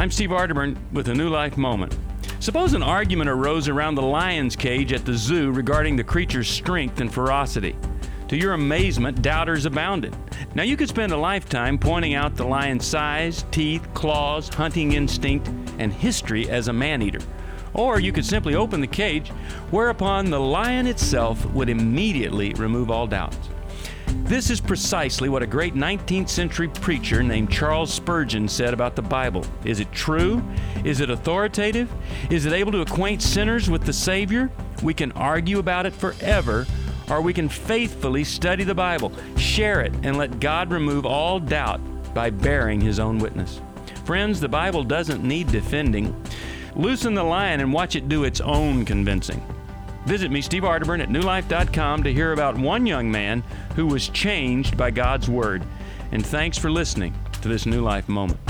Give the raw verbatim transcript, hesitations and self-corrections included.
I'm Steve Arterburn with a New Life Moment. Suppose an argument arose around the lion's cage at the zoo regarding the creature's strength and ferocity. To your amazement, doubters abounded. Now you could spend a lifetime pointing out the lion's size, teeth, claws, hunting instinct, and history as a man-eater. Or you could simply open the cage, whereupon the lion itself would immediately remove all doubts. This is precisely what a great nineteenth century preacher named Charles Spurgeon said about the Bible. Is it true? Is it authoritative? Is it able to acquaint sinners with the Savior? We can argue about it forever, or we can faithfully study the Bible, share it, and let God remove all doubt by bearing His own witness. Friends, the Bible doesn't need defending. Loosen the lion and watch it do its own convincing. Visit me, Steve Arterburn, at new life dot com to hear about one young man who was changed by God's Word. And thanks for listening to this New Life Moment.